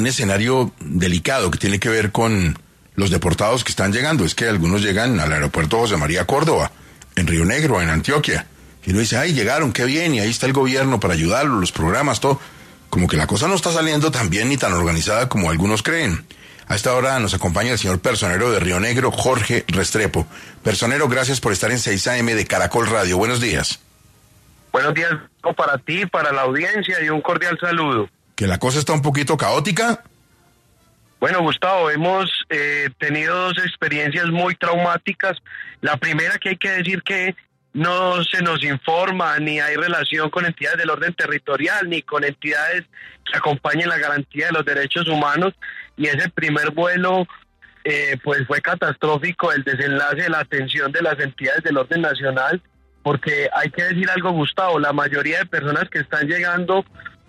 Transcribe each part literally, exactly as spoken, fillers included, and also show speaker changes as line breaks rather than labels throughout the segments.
un escenario delicado que tiene que ver con los deportados que están llegando. Es que algunos llegan al aeropuerto José María Córdoba, en Río Negro, en Antioquia, y uno dice, ay, llegaron, qué bien, y ahí está el gobierno para ayudarlos, los programas, todo. Como que la cosa no está saliendo tan bien ni tan organizada como algunos creen. A esta hora nos acompaña el señor personero de Río Negro, Jorge Restrepo. Personero, gracias por estar en seis A M de Caracol Radio. Buenos días.
Buenos días para ti, para la audiencia, y un cordial saludo.
¿Que la cosa está un poquito caótica?
Bueno, Gustavo, hemos eh, tenido dos experiencias muy traumáticas. La primera, que hay que decir que no se nos informa, ni hay relación con entidades del orden territorial, ni con entidades que acompañen la garantía de los derechos humanos, y ese primer vuelo eh, pues fue catastrófico, el desenlace de la atención de las entidades del orden nacional, porque hay que decir algo, Gustavo, la mayoría de personas que están llegando...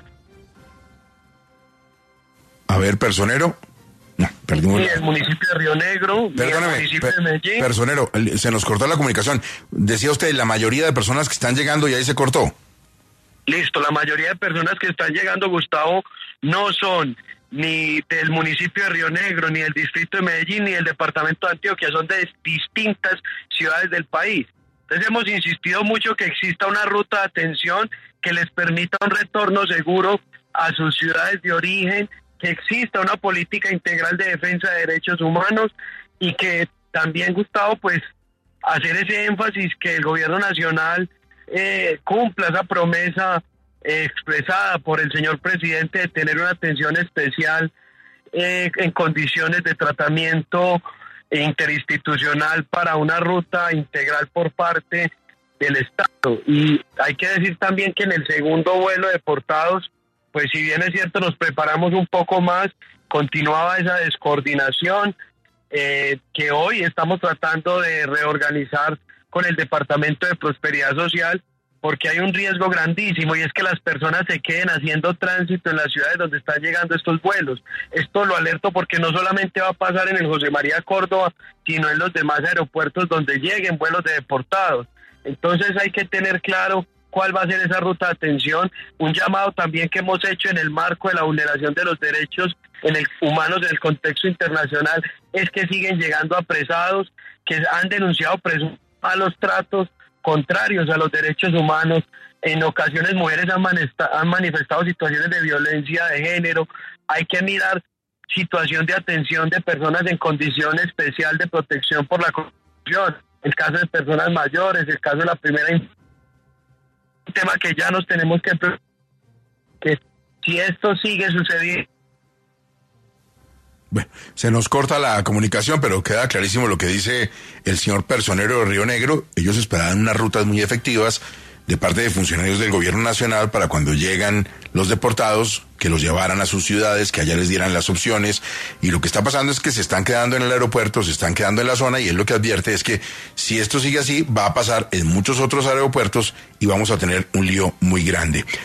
A ver, personero... No, perdimos.
Ni el municipio de Río Negro, ni el municipio
per,
de Medellín.
Personero, se nos cortó la comunicación. Decía usted, la mayoría de personas que están llegando y ahí se cortó.
Listo, la mayoría de personas que están llegando, Gustavo, no son ni del municipio de Río Negro, ni del distrito de Medellín, ni del departamento de Antioquia, son de distintas ciudades del país. Entonces hemos insistido mucho que exista una ruta de atención que les permita un retorno seguro a sus ciudades de origen, que exista una política integral de defensa de derechos humanos, y que también, Gustavo, pues hacer ese énfasis que el gobierno nacional eh, cumpla esa promesa eh, expresada por el señor presidente de tener una atención especial eh, en condiciones de tratamiento interinstitucional para una ruta integral por parte del Estado. Y hay que decir también que en el segundo vuelo de deportados, pues si bien es cierto, nos preparamos un poco más, continuaba esa descoordinación eh, que hoy estamos tratando de reorganizar con el Departamento de Prosperidad Social, porque hay un riesgo grandísimo, y es que las personas se queden haciendo tránsito en las ciudades donde están llegando estos vuelos. Esto lo alerto porque no solamente va a pasar en el José María Córdoba, sino en los demás aeropuertos donde lleguen vuelos de deportados. Entonces hay que tener claro cuál va a ser esa ruta de atención. Un llamado también que hemos hecho en el marco de la vulneración de los derechos en el, humanos en el contexto internacional, es que siguen llegando apresados, que han denunciado presuntos malos tratos contrarios a los derechos humanos. En ocasiones mujeres han, manesta, han manifestado situaciones de violencia de género. Hay que mirar situación de atención de personas en condición especial de protección por la Constitución, el caso de personas mayores, el caso de la primera infancia. Un tema que ya nos tenemos que, que si esto sigue sucediendo.
Bueno, se nos corta la comunicación, pero queda clarísimo lo que dice el señor personero de Río Negro. Ellos esperaban unas rutas muy efectivas de parte de funcionarios del gobierno nacional para cuando llegan los deportados, que los llevaran a sus ciudades, que allá les dieran las opciones. Y lo que está pasando es que se están quedando en el aeropuerto, se están quedando en la zona, y él lo que advierte es que si esto sigue así, va a pasar en muchos otros aeropuertos y vamos a tener un lío muy grande.